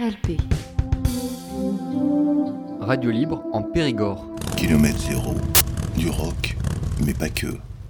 RLP. Radio libre en Périgord. Kilomètre zéro, du rock, mais pas que.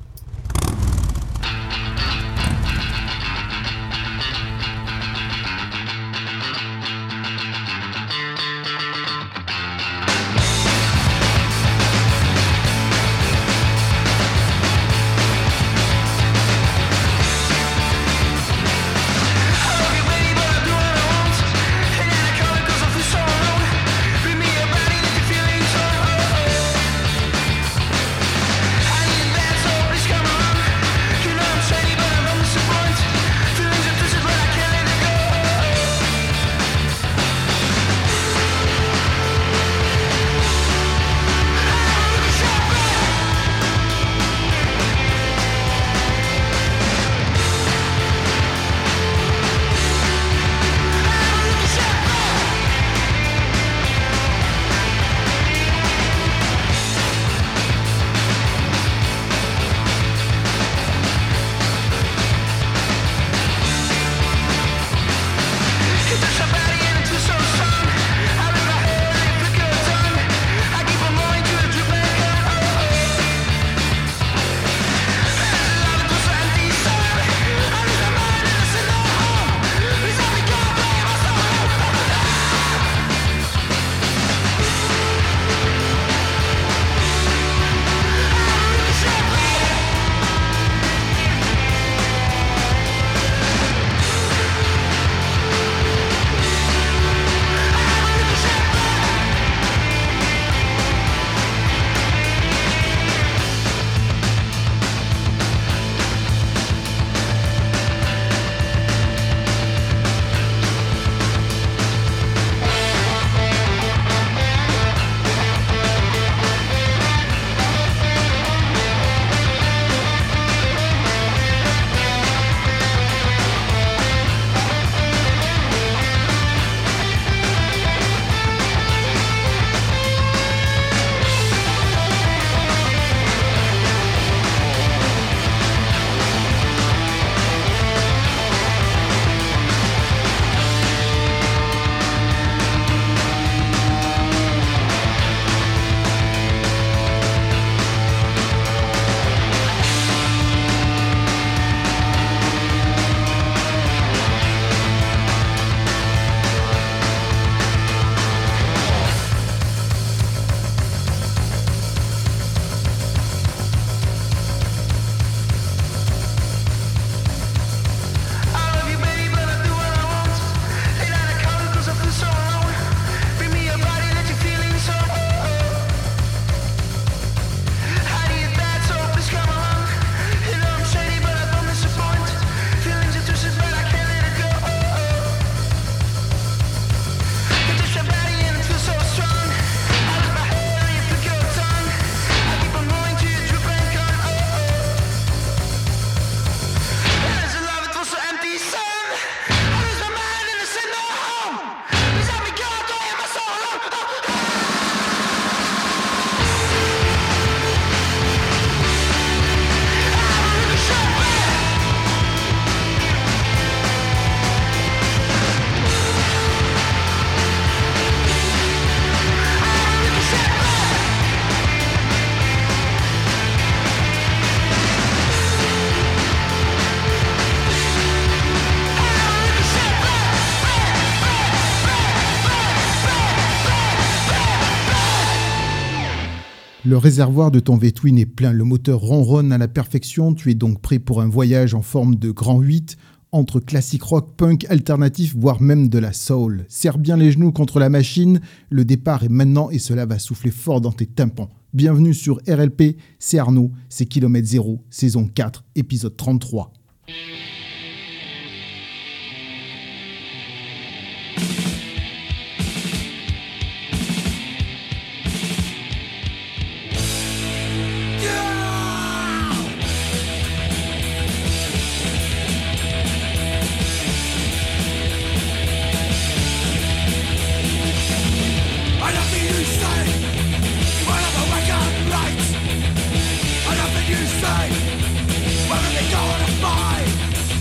Le réservoir de ton V-Twin est plein, le moteur ronronne à la perfection, tu es donc prêt pour un voyage en forme de grand 8 entre classique rock, punk, alternatif, voire même de la soul. Serre bien les genoux contre la machine, le départ est maintenant et cela va souffler fort dans tes tympans. Bienvenue sur RLP, c'est Arnaud, c'est Kilomètre Zéro, saison 4, épisode 33. Whether they go on a fight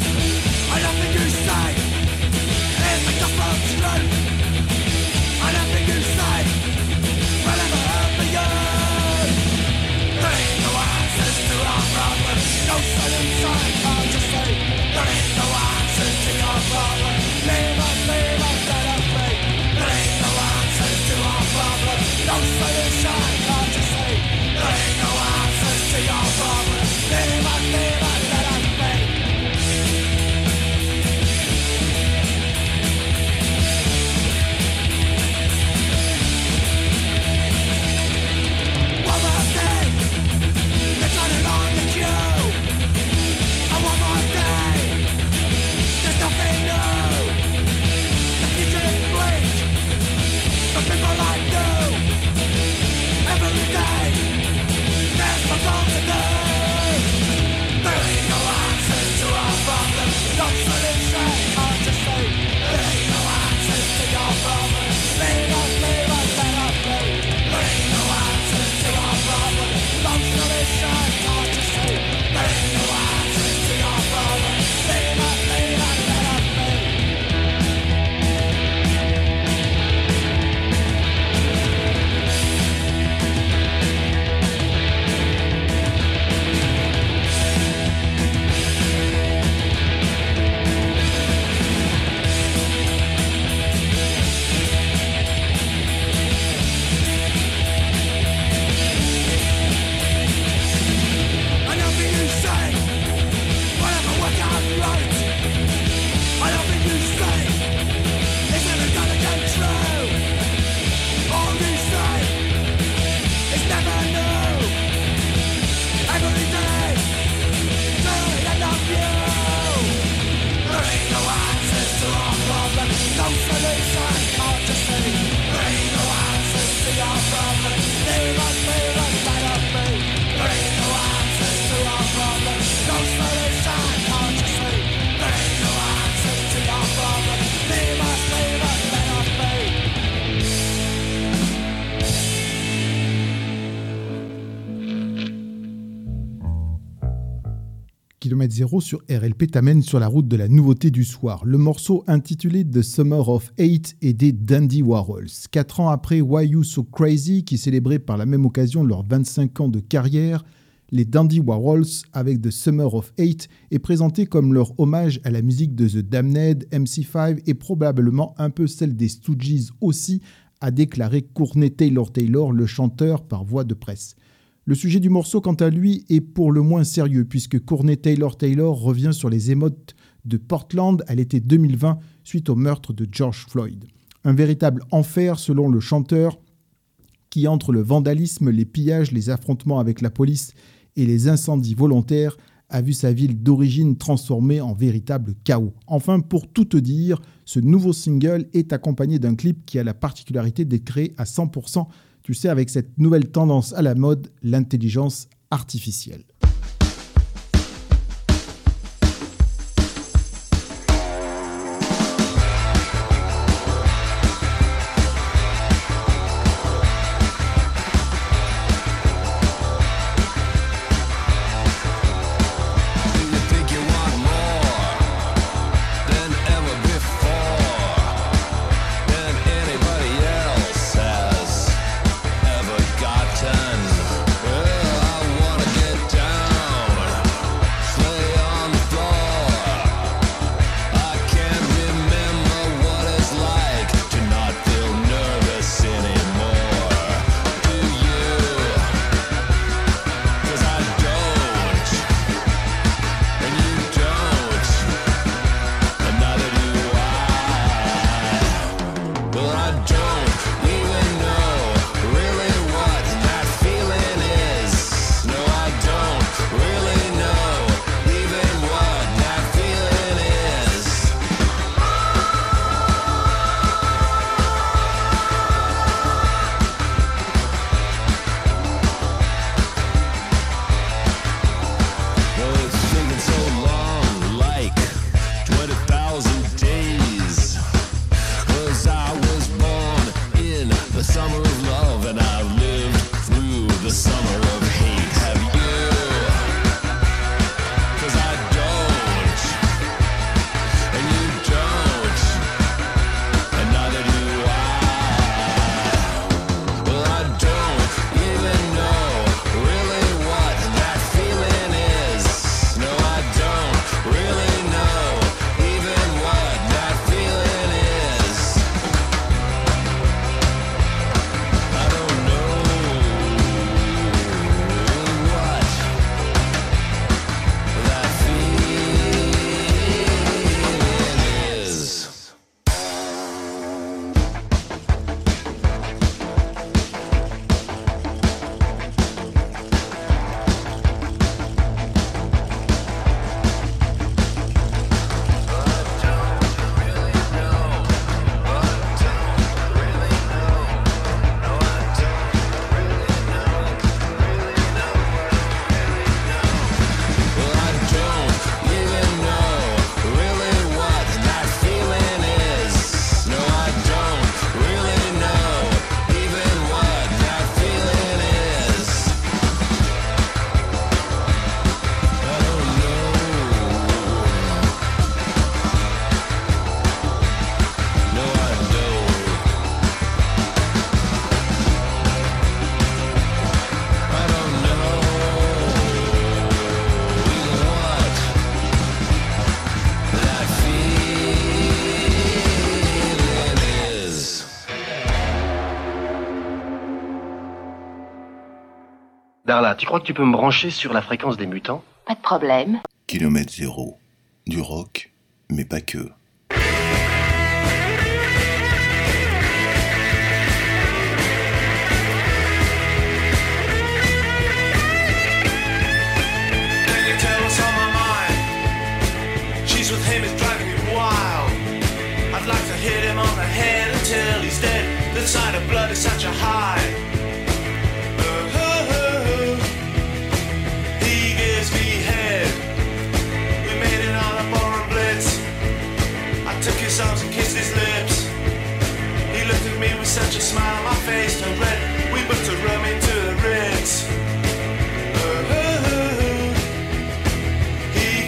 Kilomètre Zéro sur RLP t'amène sur la route de la nouveauté du soir. Le morceau intitulé The Summer of Hate est des Dandy Warhols. 4 ans après Why You So Crazy, qui célébrait par la même occasion leurs 25 ans de carrière, les Dandy Warhols, avec The Summer of Hate, est présenté comme leur hommage à la musique de The Damned, MC5 et probablement un peu celle des Stooges aussi, a déclaré Courtney Taylor, le chanteur, par voie de presse. Le sujet du morceau, quant à lui, est pour le moins sérieux, puisque Courtney Taylor revient sur les émeutes de Portland à l'été 2020 suite au meurtre de George Floyd. Un véritable enfer selon le chanteur qui, entre le vandalisme, les pillages, les affrontements avec la police et les incendies volontaires, a vu sa ville d'origine transformée en véritable chaos. Enfin, pour tout te dire, ce nouveau single est accompagné d'un clip qui a la particularité d'être créé à 100%, tu sais, avec cette nouvelle tendance à la mode, l'intelligence artificielle. Darla, tu crois que tu peux me brancher sur la fréquence des mutants ? Pas de problème. Kilomètre Zéro. Du rock, mais pas que. Such a smile, my face turned red. We booked a room into the Ritz. He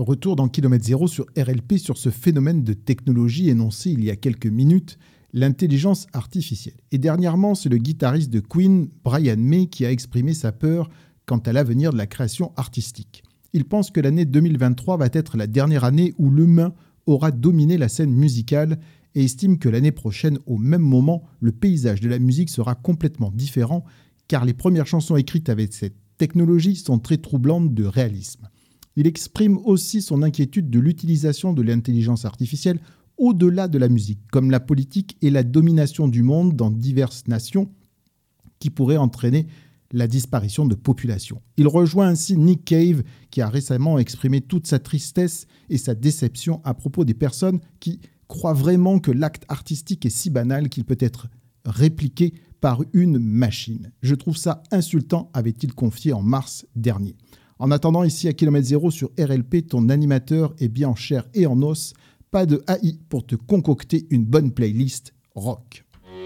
retour dans Kilomètre Zéro sur RLP sur ce phénomène de technologie énoncé il y a quelques minutes, l'intelligence artificielle. Et dernièrement, c'est le guitariste de Queen, Brian May, qui a exprimé sa peur quant à l'avenir de la création artistique. Il pense que l'année 2023 va être la dernière année où l'humain aura dominé la scène musicale et estime que l'année prochaine, au même moment, le paysage de la musique sera complètement différent car les premières chansons écrites avec cette technologie sont très troublantes de réalisme. Il exprime aussi son inquiétude de l'utilisation de l'intelligence artificielle au-delà de la musique, comme la politique et la domination du monde dans diverses nations qui pourraient entraîner la disparition de populations. Il rejoint ainsi Nick Cave qui a récemment exprimé toute sa tristesse et sa déception à propos des personnes qui croient vraiment que l'acte artistique est si banal qu'il peut être répliqué par une machine. Je trouve ça insultant, avait-il confié en mars dernier. En attendant, ici à Kilomètre Zéro sur RLP, ton animateur est bien en chair et en os. Pas de AI pour te concocter une bonne playlist rock.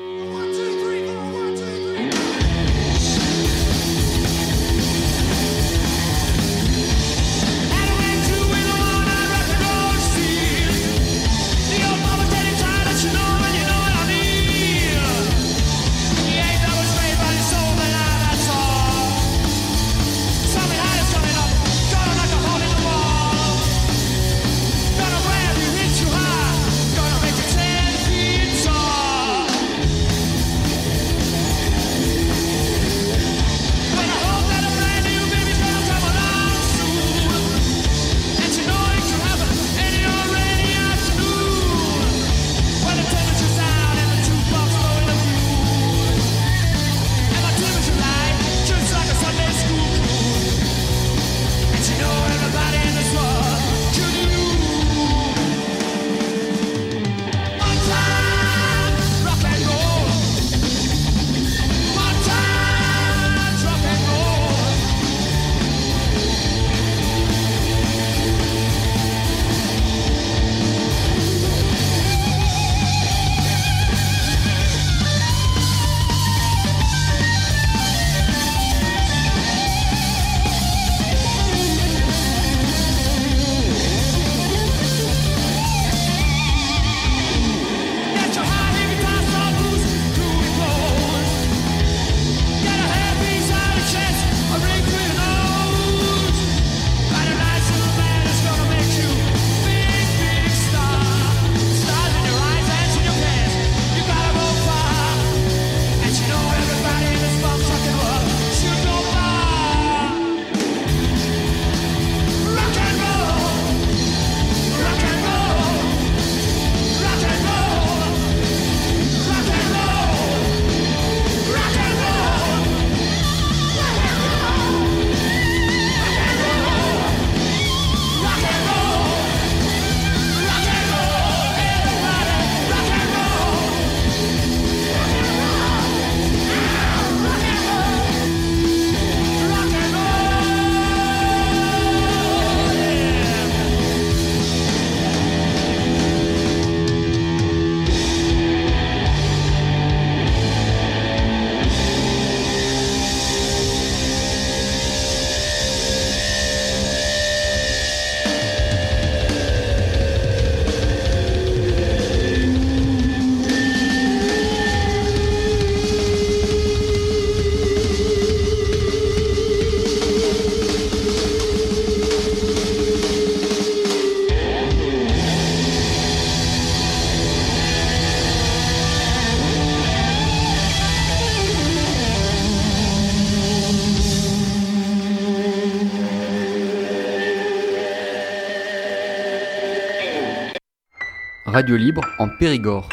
Radio Libre en Périgord.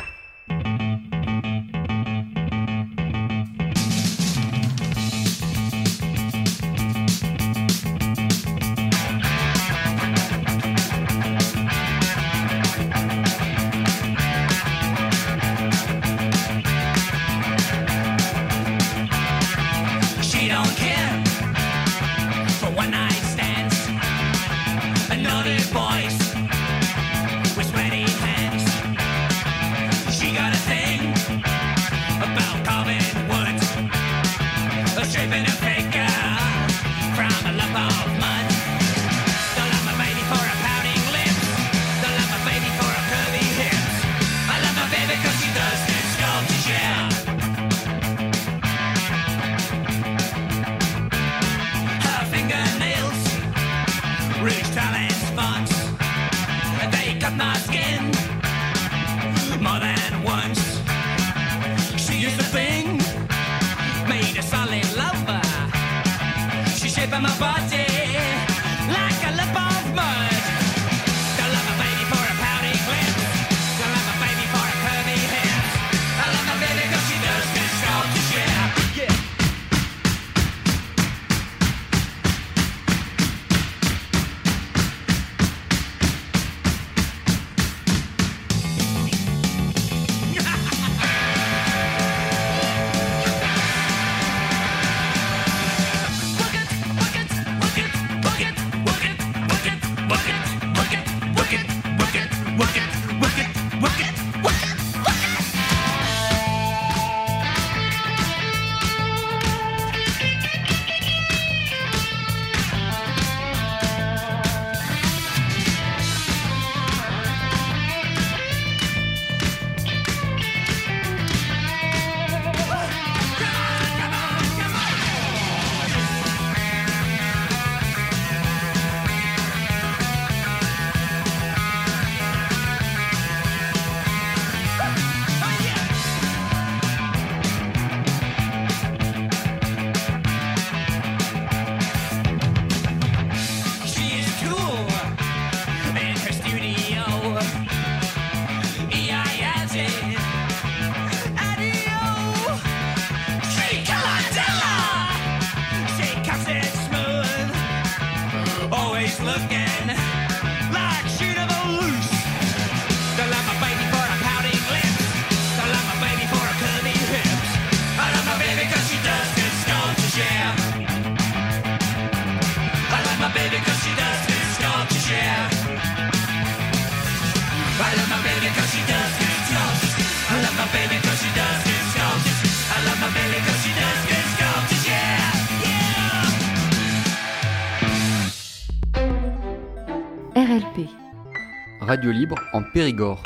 radio libre en Périgord.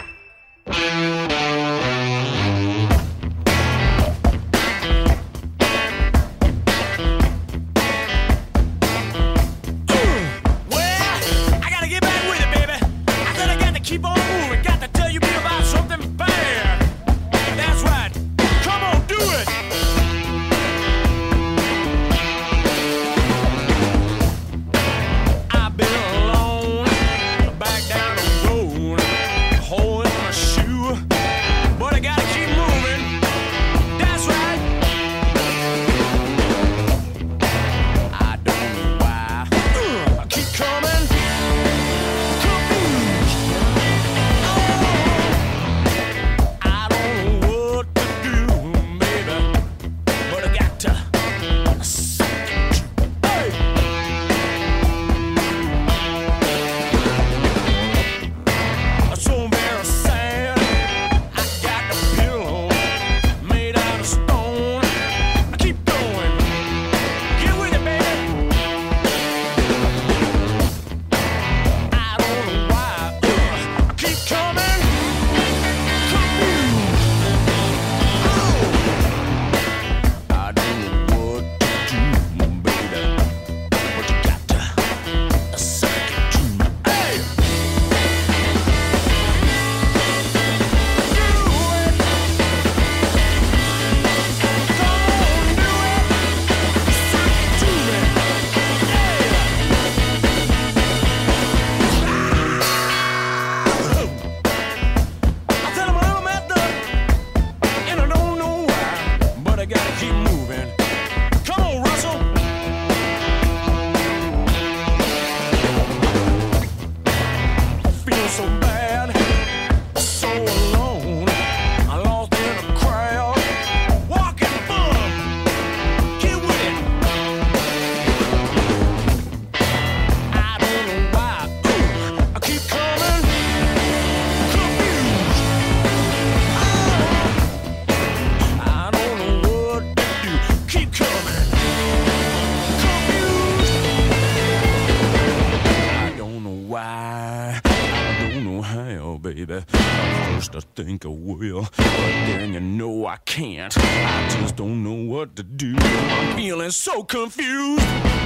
First I think I will, but then you know I can't. I just don't know what to do. I'm feeling so confused.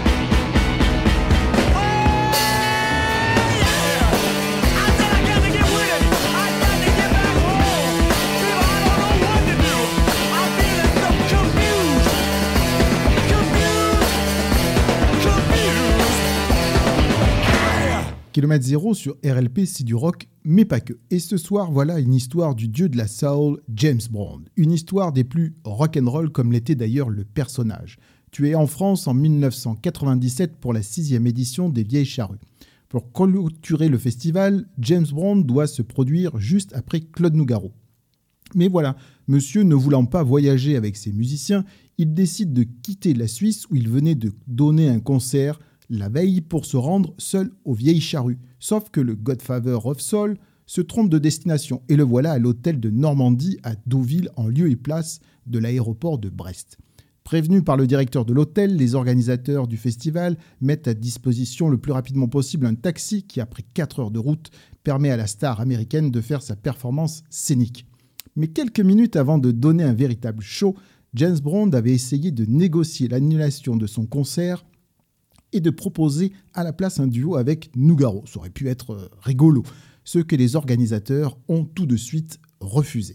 Kilomètre Zéro sur RLP, c'est du rock, mais pas que. Et ce soir, voilà une histoire du dieu de la soul, James Brown. Une histoire des plus rock'n'roll, comme l'était d'ailleurs le personnage. Tué en France en 1997 pour la 6e édition des Vieilles Charrues. Pour clôturer le festival, James Brown doit se produire juste après Claude Nougaro. Mais voilà, monsieur ne voulant pas voyager avec ses musiciens, il décide de quitter la Suisse où il venait de donner un concert la veille pour se rendre seul aux Vieilles Charrues. Sauf que le Godfather of Soul se trompe de destination et le voilà à l'hôtel de Normandie à Deauville en lieu et place de l'aéroport de Brest. Prévenus par le directeur de l'hôtel, les organisateurs du festival mettent à disposition le plus rapidement possible un taxi qui, après 4 heures de route, permet à la star américaine de faire sa performance scénique. Mais quelques minutes avant de donner un véritable show, James Brown avait essayé de négocier l'annulation de son concert et de proposer à la place un duo avec Nougaro. Ça aurait pu être rigolo, ce que les organisateurs ont tout de suite refusé.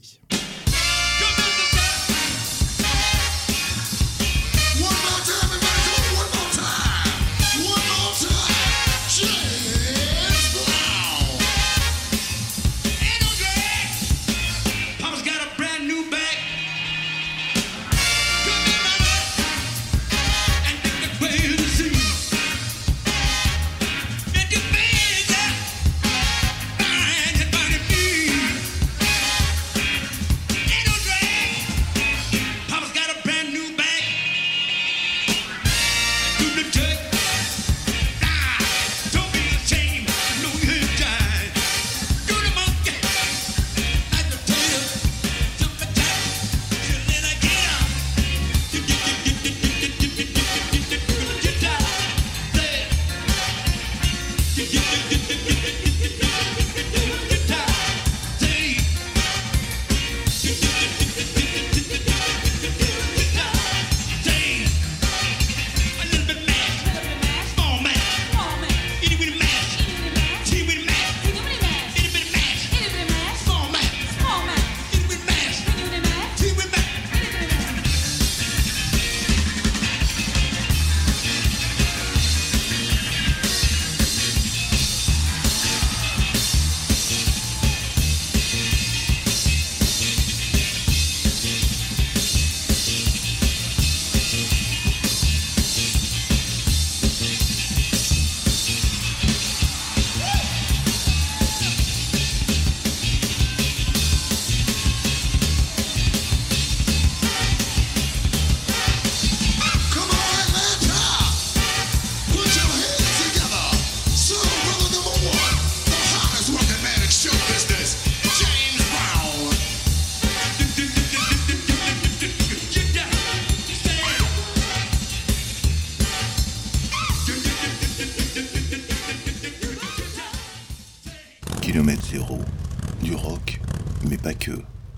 0. Du rock, mais pas que.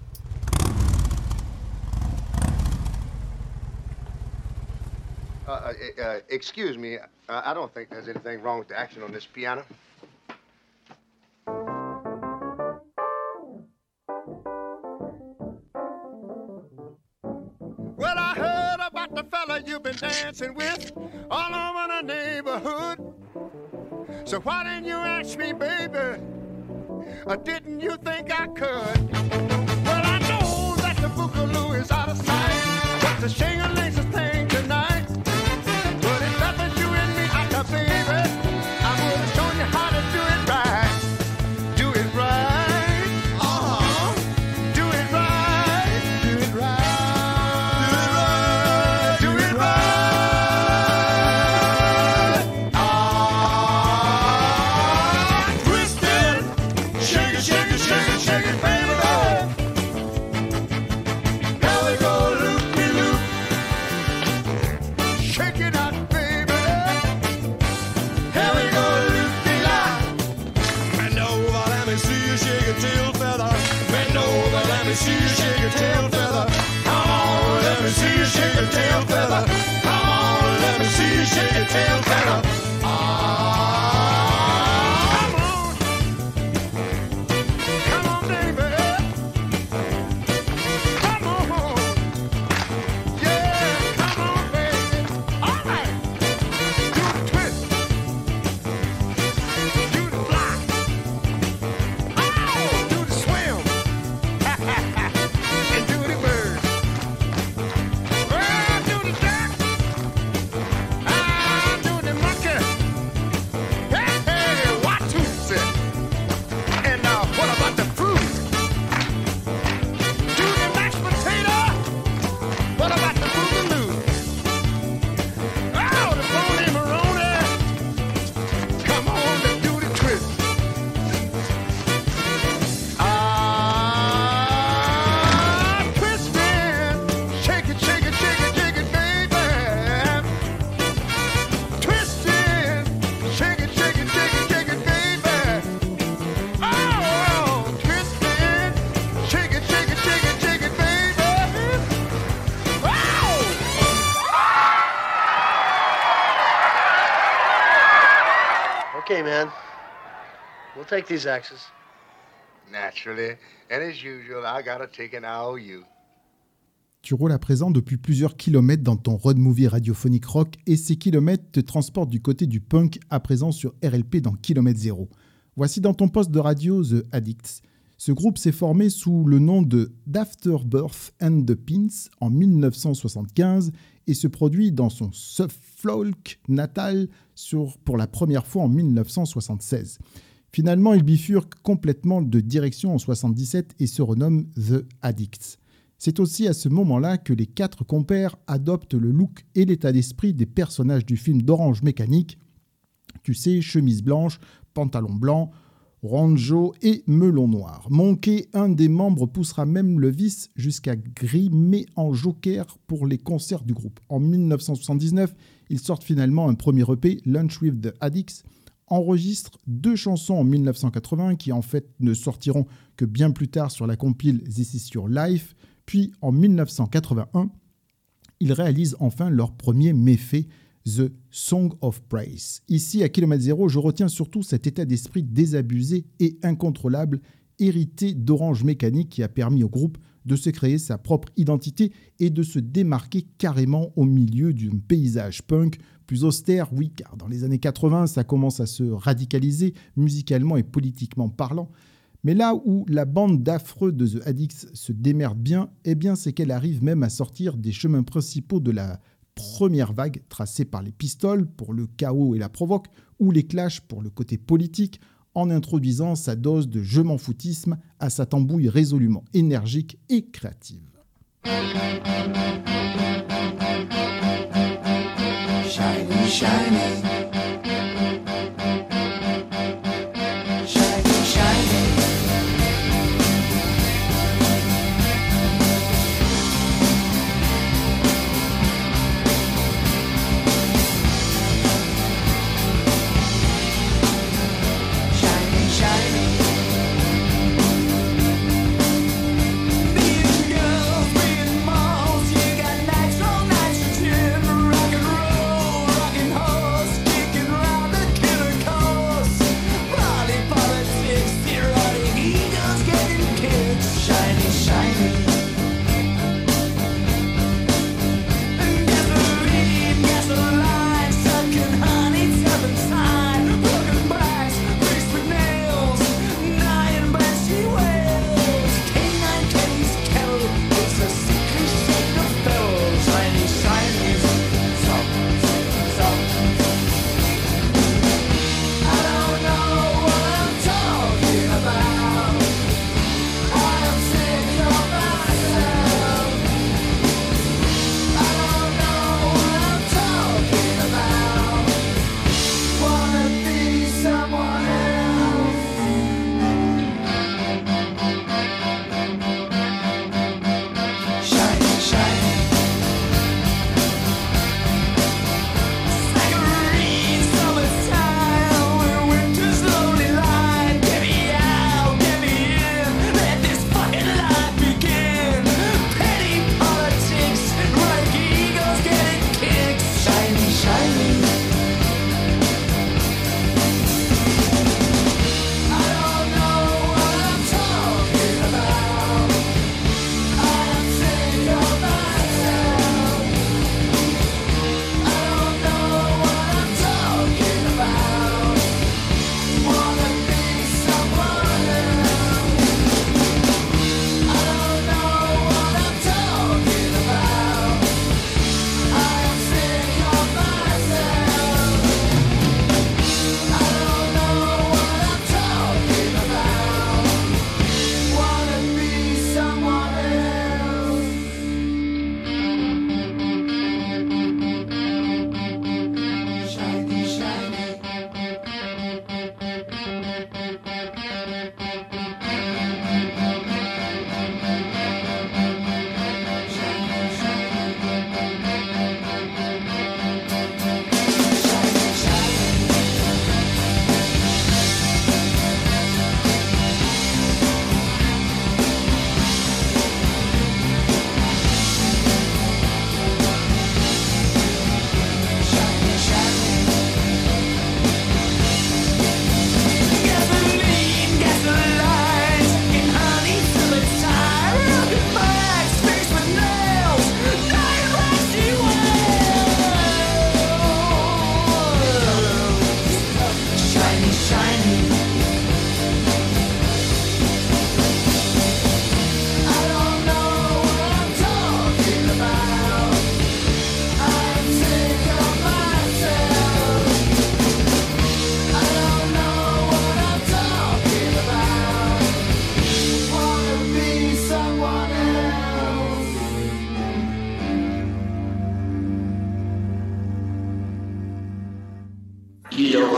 Excuse me, I don't think there's anything wrong with the action on this piano. Well, I heard about the fella you've been dancing with all over the neighborhood. So why didn't you ask me, baby? Or didn't you think I could? Well, I know that the Boogaloo is out of sight, but the shing-a-ling's a thing tonight. But if that was you and me, baby, I would have shown you how to do it right. Do it right. Uh-huh. Do it right. Do it right. Do it right. Do it right. Ah, twist it. Shake it, shake it, shake it, shake it, baby. Now we go loop-de-loop. Shake it out, baby. Here we go, loop-de-lop. Bend over, let me see you shake your tail feather. Bend over, let me see you shake your tail feather. Come on, let me see you shake your tail feather. Come on, let me see you shake your tail feather. Come on. Come on, baby. Come on. Yeah, come on, baby. All right. Do the twist. Do the fly. Oh, do the swim. And do the bird. Well, do the duck. Do the monkey. Hey, hey, Watusi. And what about the fruit? Do the mashed potato. What about the boogaloo? Oh, the bony maroni. Come on, let's do the twist. Twist it. Shake it, shake it, shake it, shake it, baby. Twist it. Shake it, shake it, shake it, shake it, baby. Oh, twist it. Shake it, shake it, shake it, shake it, baby. Wow! Okay, man. We'll take these axes. Naturally. And as usual, I gotta take an IOU. Tu roules à présent depuis plusieurs kilomètres dans ton road movie radiophonique rock et ces kilomètres te transportent du côté du punk à présent sur RLP dans Kilomètre Zéro. Voici dans ton poste de radio The Addicts. Ce groupe s'est formé sous le nom de d'Afterbirth and the Pins en 1975 et se produit dans son Suffolk natal pour la première fois en 1976. Finalement, il bifurque complètement de direction en 1977 et se renomme The Addicts. C'est aussi à ce moment-là que les quatre compères adoptent le look et l'état d'esprit des personnages du film d'Orange Mécanique. Tu sais, chemise blanche, pantalon blanc, ranjo et melon noir. Monkey, un des membres, poussera même le vice jusqu'à grimer en joker pour les concerts du groupe. En 1979, ils sortent finalement un premier EP, Lunch with the Addicts, enregistrent 2 chansons en 1980 qui en fait ne sortiront que bien plus tard sur la compile This Is Your Life. Puis en 1981, ils réalisent enfin leur premier méfait, The Song of Praise. Ici, à Kilomètre Zéro, je retiens surtout cet état d'esprit désabusé et incontrôlable, hérité d'Orange Mécanique, qui a permis au groupe de se créer sa propre identité et de se démarquer carrément au milieu d'un paysage punk plus austère, oui, car dans les années 80, ça commence à se radicaliser musicalement et politiquement parlant. Mais là où la bande d'affreux de The Addicts se démerde bien, eh bien c'est qu'elle arrive même à sortir des chemins principaux de la première vague tracée par les Pistols pour le chaos et la provoque, ou les Clash pour le côté politique, en introduisant sa dose de je m'en foutisme à sa tambouille résolument énergique et créative. Shiny, shiny. Shiny, shiny. Shiny, shiny.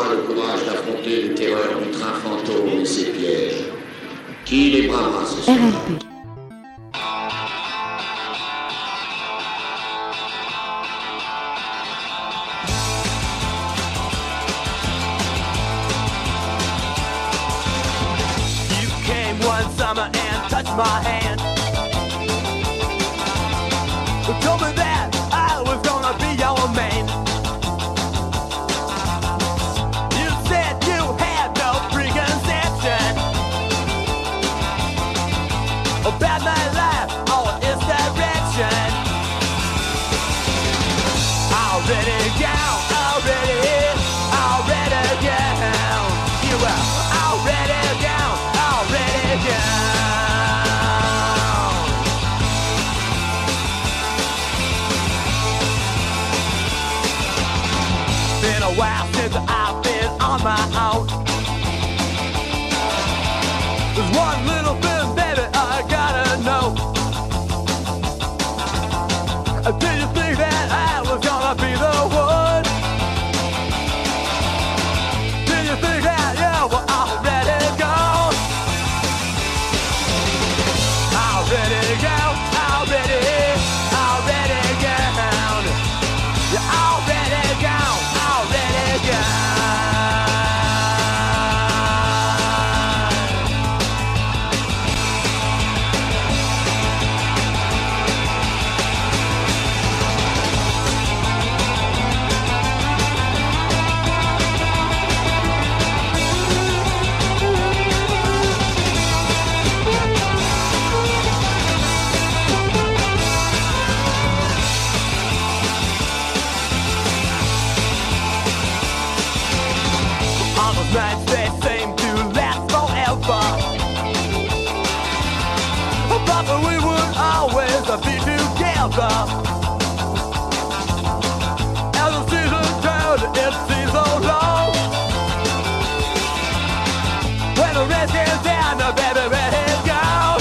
aura le courage d'affronter les terreurs du train fantôme et ses pièges? Qui les bravera ce soir? RLP. You came one summer and touched my hand. You told me that I was gonna be your man. You said you had no preconception about my life or its direction. Already gone, already gone. You are already gone, already gone. Been a while since I've been on my own. There's one little thing, baby, I gotta know. Did you think that I was gonna be the one? Did you think that you were already gone? Already gone, already gone. You're already gone, already gone. On those nights they seem to last forever, but we would always be together. As the season turned, it seems so long. When the rest is down, the baby red is gone.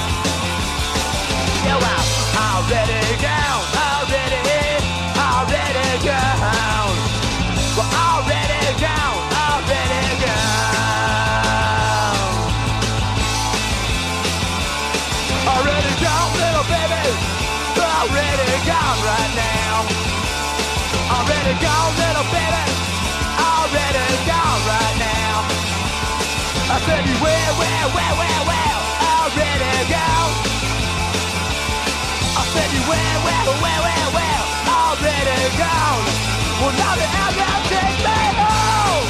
Yeah, well, already gone, already gone. We're already gone, already gone. Already gone, little baby. Already gone right now. Already gone, little baby. Already gone right now. I said you where, already gone. I said you where, already gone. Well, now the outbound take me home.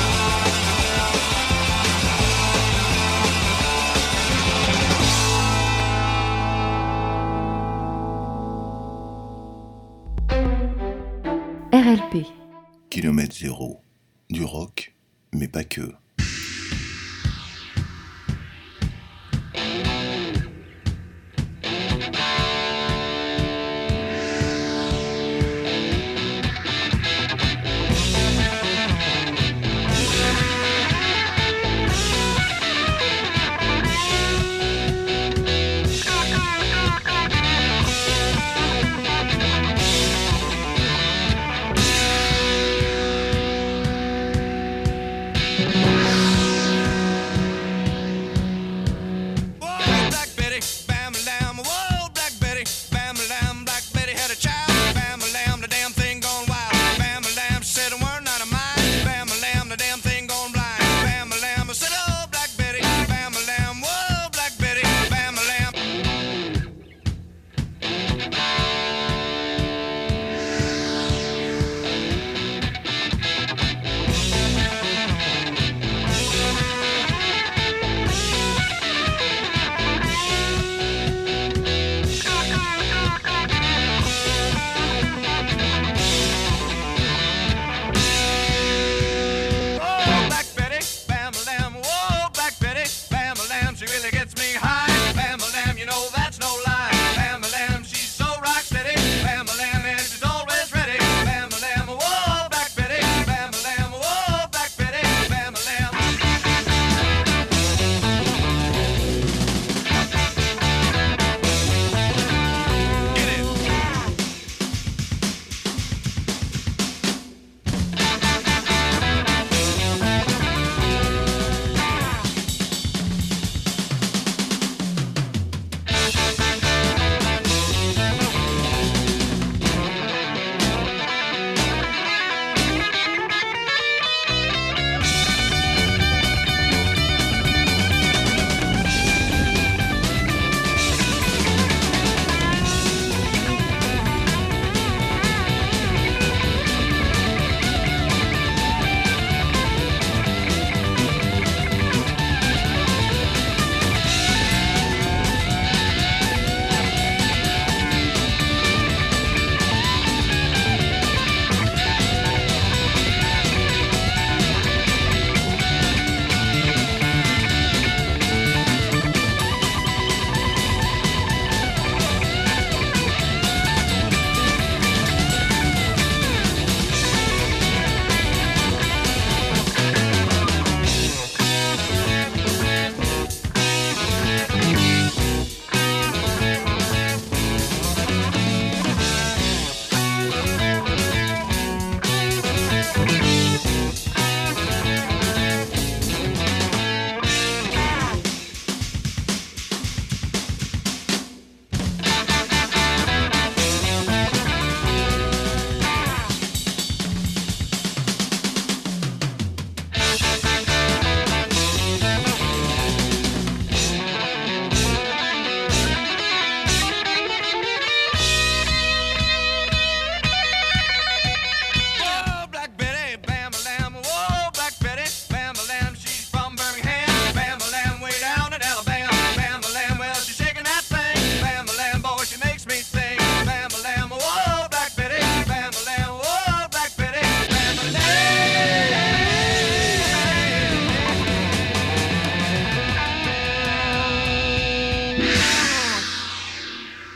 RLP. Kilomètre zéro. Du rock, mais pas que.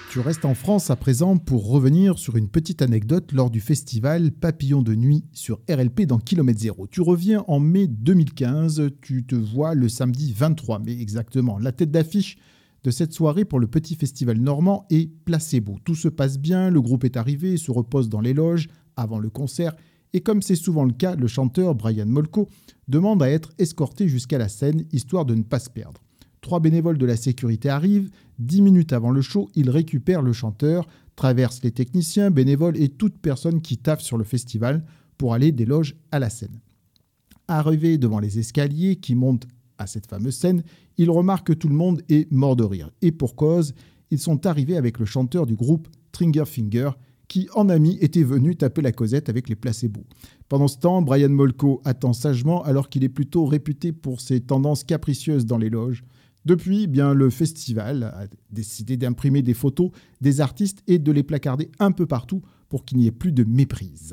Tu restes en France à présent pour revenir sur une petite anecdote lors du festival Papillon de nuit sur RLP dans Kilomètre Zéro. Tu reviens en mai 2015, tu te vois le samedi 23 mai exactement. La tête d'affiche de cette soirée pour le petit festival normand est Placebo. Tout se passe bien, le groupe est arrivé et se repose dans les loges avant le concert. Et comme c'est souvent le cas, le chanteur Brian Molko demande à être escorté jusqu'à la scène, histoire de ne pas se perdre. 3 bénévoles de la sécurité arrivent. 10 minutes avant le show, ils récupèrent le chanteur, traversent les techniciens, bénévoles et toute personne qui taffe sur le festival pour aller des loges à la scène. Arrivé devant les escaliers qui montent à cette fameuse scène, ils remarquent que tout le monde est mort de rire. Et pour cause, ils sont arrivés avec le chanteur du groupe Triggerfinger, qui, en ami, était venu taper la causette avec les Placebo. Pendant ce temps, Brian Molko attend sagement alors qu'il est plutôt réputé pour ses tendances capricieuses dans les loges. Depuis, le festival a décidé d'imprimer des photos des artistes et de les placarder un peu partout pour qu'il n'y ait plus de méprise.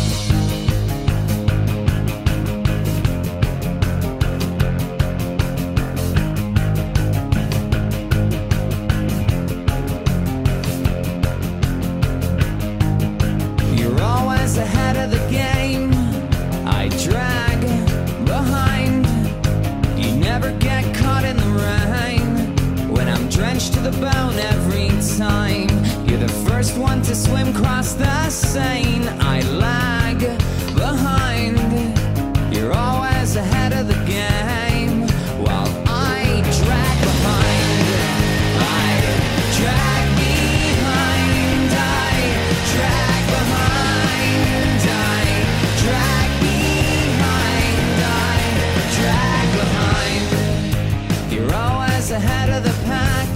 You're always ahead of the game. I drag behind. You never get caught in the rain. When I'm drenched to the bone every time. You're the first one to swim across the Seine. I lag behind. You're always ahead of the game. While I drag behind. I drag behind. I drag behind. I drag behind. I drag behind. You're always ahead of the pack.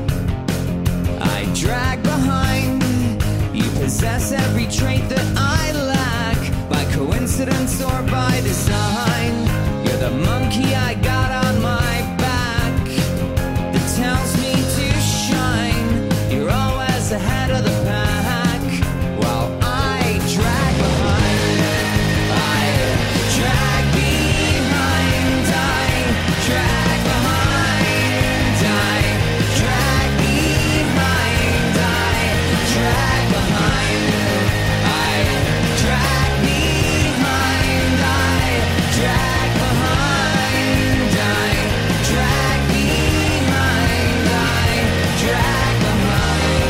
I drag behind. You possess every trait that I lack, by coincidence or by design. You're the monkey I got on my back that tells me to shine. You're always ahead of the pack, while I drag behind. I drag behind. I drag behind. I drag behind. I drag behind. I drag behind. I drag behind. I drag behind. I drag behind.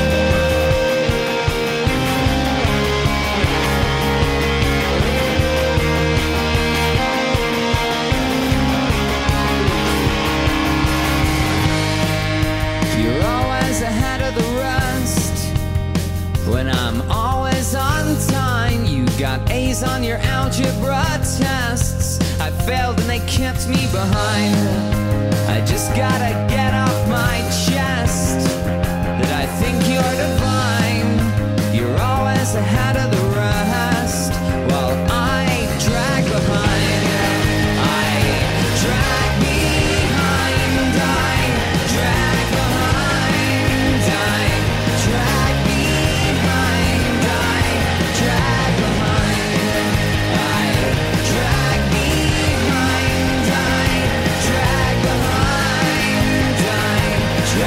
You're always ahead of the rest. When I'm always on time, you got A's on your algebra tests. I failed and they kept me behind. I just gotta get off my chest that I think you're divine. You're always ahead of the rest, while I drag behind. I drag behind. I drag behind. I drag behind. I drag behind. I drag behind. I drag behind. I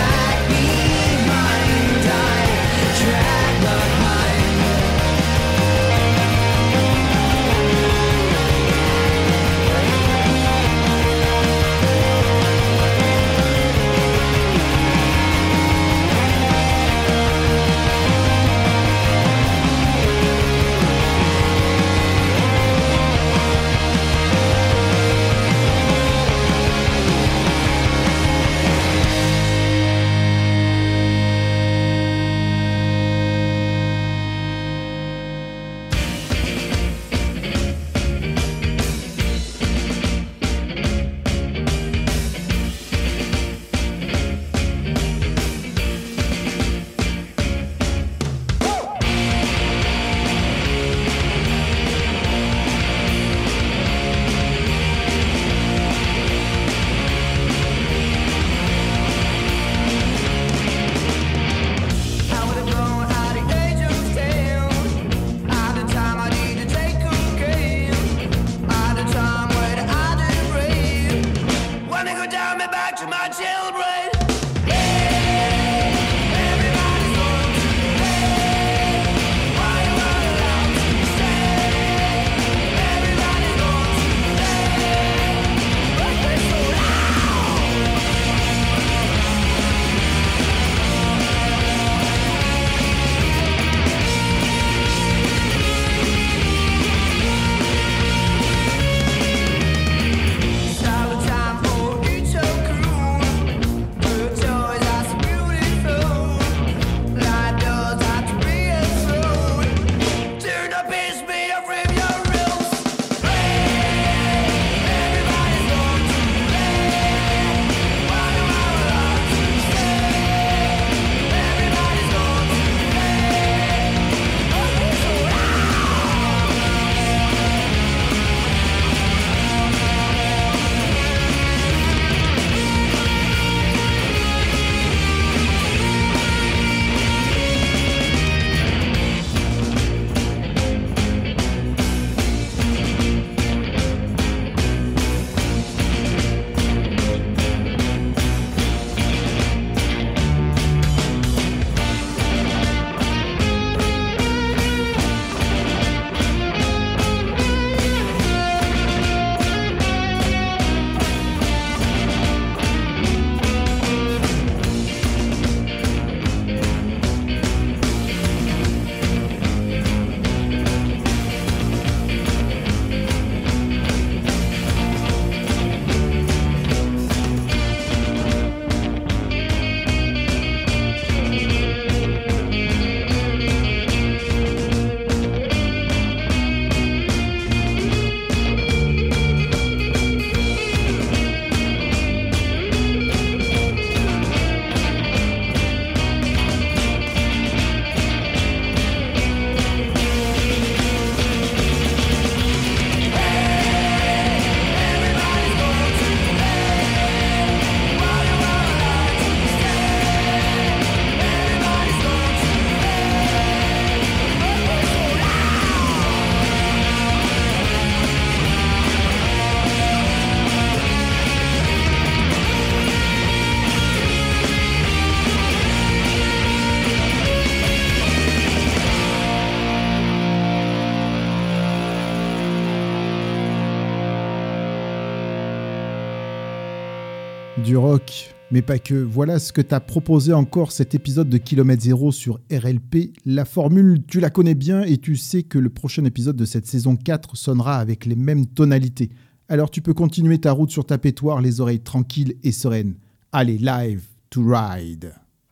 du rock, mais pas que. Voilà ce que t'a proposé encore cet épisode de Kilomètre Zéro sur RLP. La formule, tu la connais bien et tu sais que le prochain épisode de cette saison 4 sonnera avec les mêmes tonalités. Alors tu peux continuer ta route sur ta pétoire, les oreilles tranquilles et sereines. Allez, live to ride.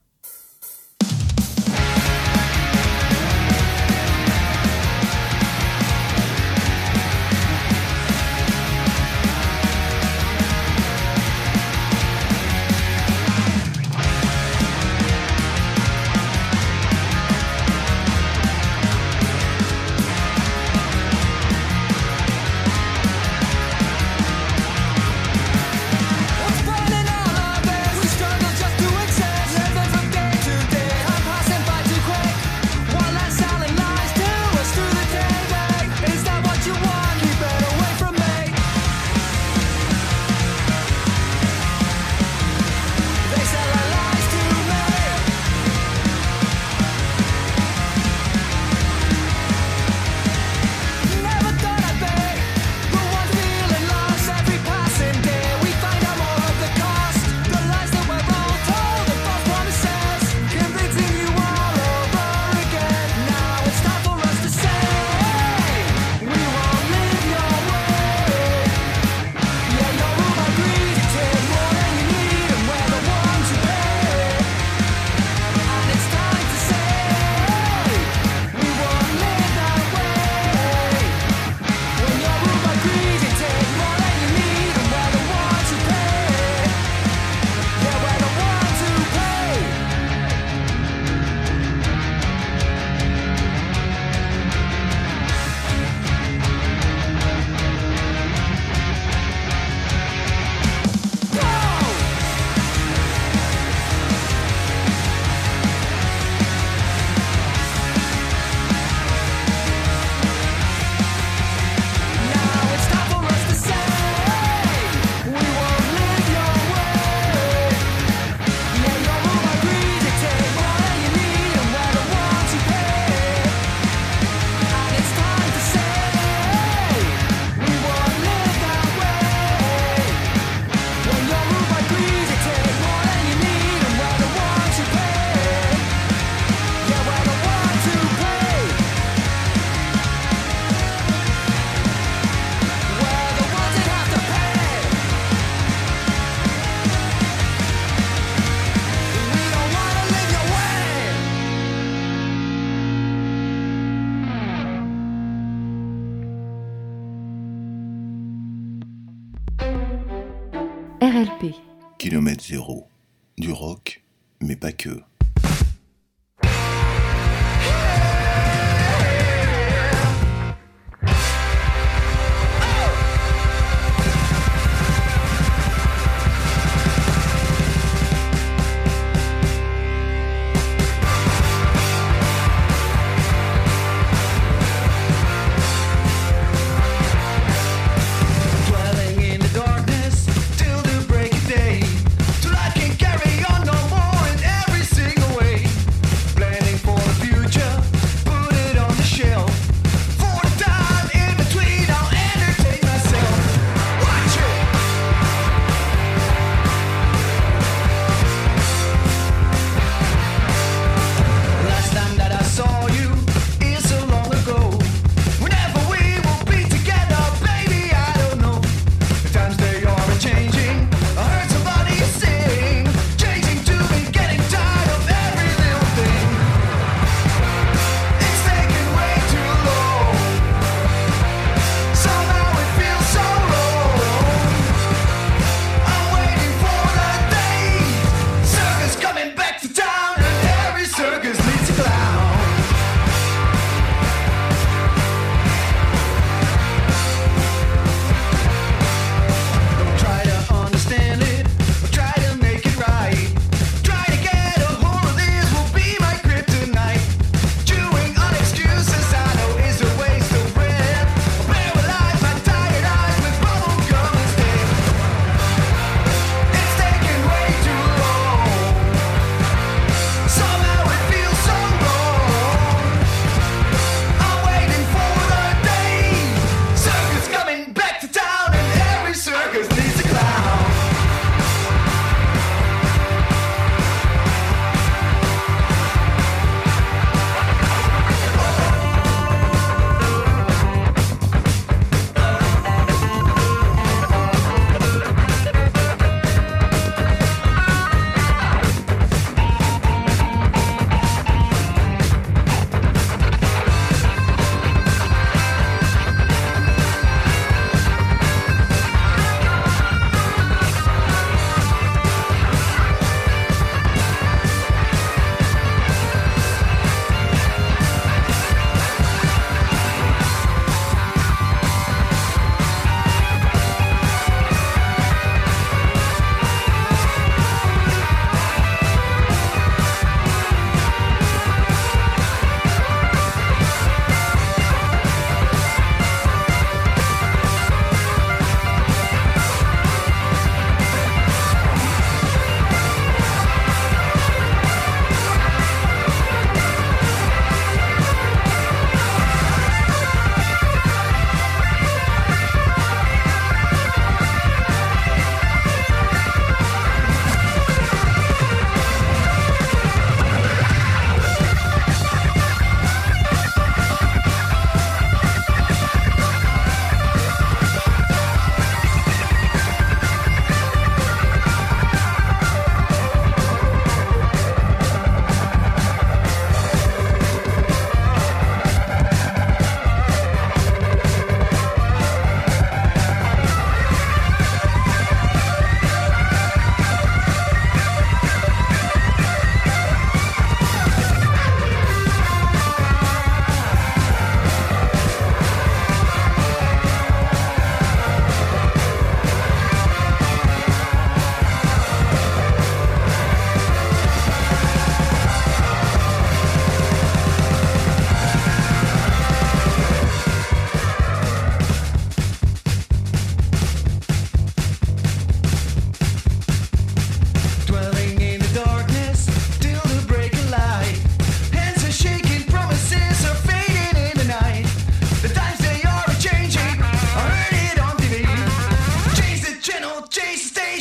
RLP. Kilomètre Zéro. Du rock, mais pas que. Till I can carry on no more in every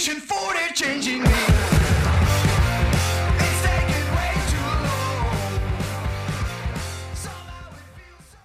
station